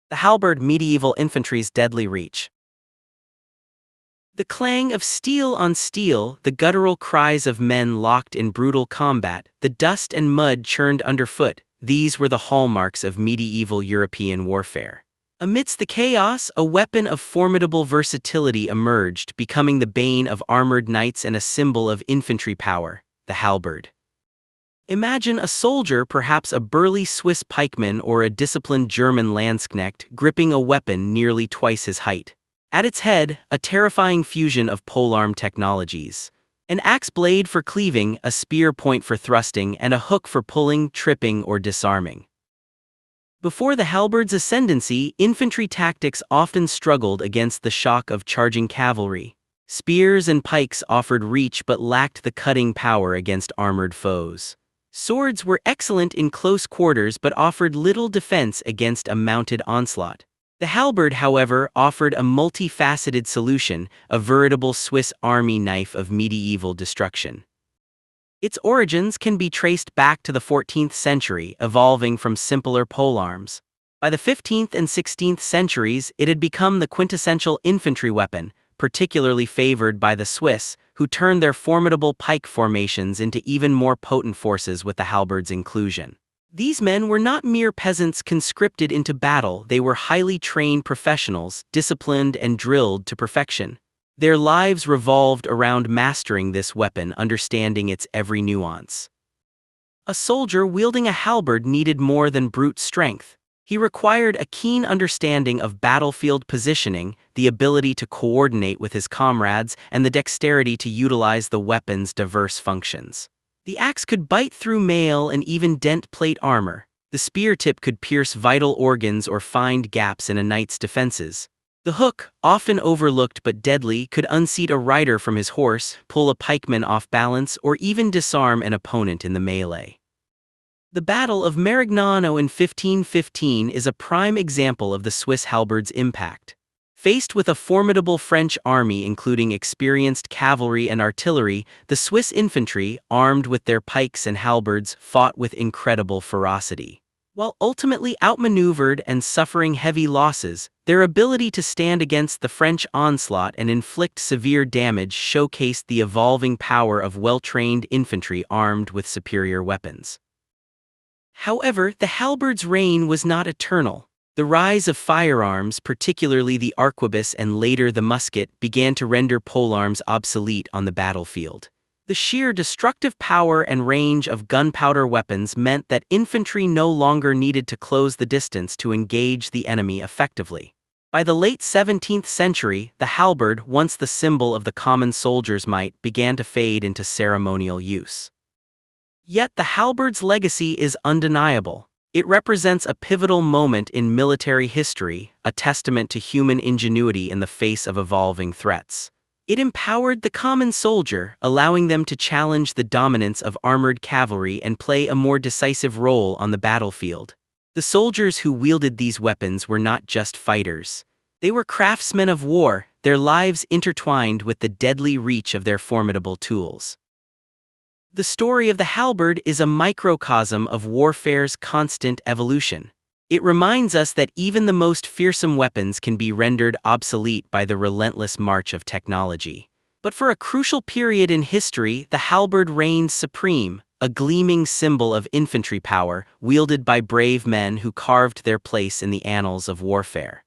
The halberd, medieval infantry's deadly reach. The clang of steel on steel, the guttural cries of men locked in brutal combat, the dust and mud churned underfoot, these were the hallmarks of medieval European warfare. Amidst the chaos, a weapon of formidable versatility emerged, becoming the bane of armored knights and a symbol of infantry power, the halberd. Imagine a soldier, perhaps a burly Swiss pikeman or a disciplined German Landsknecht, gripping a weapon nearly twice his height. At its head, a terrifying fusion of polearm technologies. An axe blade for cleaving, a spear point for thrusting, and a hook for pulling, tripping, or disarming. Before the halberd's ascendancy, infantry tactics often struggled against the shock of charging cavalry. Spears and pikes offered reach but lacked the cutting power against armored foes. Swords were excellent in close quarters but offered little defense against a mounted onslaught. The halberd, however, offered a multifaceted solution, a veritable Swiss army knife of medieval destruction. Its origins can be traced back to the 14th century, evolving from simpler polearms. By the 15th and 16th centuries, it had become the quintessential infantry weapon, particularly favored by the Swiss, who turned their formidable pike formations into even more potent forces with the halberd's inclusion. These men were not mere peasants conscripted into battle, they were highly trained professionals, disciplined and drilled to perfection. Their lives revolved around mastering this weapon, understanding its every nuance. A soldier wielding a halberd needed more than brute strength. He required a keen understanding of battlefield positioning, the ability to coordinate with his comrades, and the dexterity to utilize the weapon's diverse functions. The axe could bite through mail and even dent plate armor. The spear tip could pierce vital organs or find gaps in a knight's defenses. The hook, often overlooked but deadly, could unseat a rider from his horse, pull a pikeman off balance, or even disarm an opponent in the melee. The Battle of Marignano in 1515 is a prime example of the Swiss halberd's impact. Faced with a formidable French army including experienced cavalry and artillery, the Swiss infantry, armed with their pikes and halberds, fought with incredible ferocity. While ultimately outmaneuvered and suffering heavy losses, their ability to stand against the French onslaught and inflict severe damage showcased the evolving power of well-trained infantry armed with superior weapons. However, the halberd's reign was not eternal. The rise of firearms, particularly the arquebus and later the musket, began to render polearms obsolete on the battlefield. The sheer destructive power and range of gunpowder weapons meant that infantry no longer needed to close the distance to engage the enemy effectively. By the late 17th century, the halberd, once the symbol of the common soldier's might, began to fade into ceremonial use. Yet the halberd's legacy is undeniable. It represents a pivotal moment in military history, a testament to human ingenuity in the face of evolving threats. It empowered the common soldier, allowing them to challenge the dominance of armored cavalry and play a more decisive role on the battlefield. The soldiers who wielded these weapons were not just fighters. They were craftsmen of war, their lives intertwined with the deadly reach of their formidable tools. The story of the halberd is a microcosm of warfare's constant evolution. It reminds us that even the most fearsome weapons can be rendered obsolete by the relentless march of technology. But for a crucial period in history, the halberd reigned supreme, a gleaming symbol of infantry power wielded by brave men who carved their place in the annals of warfare.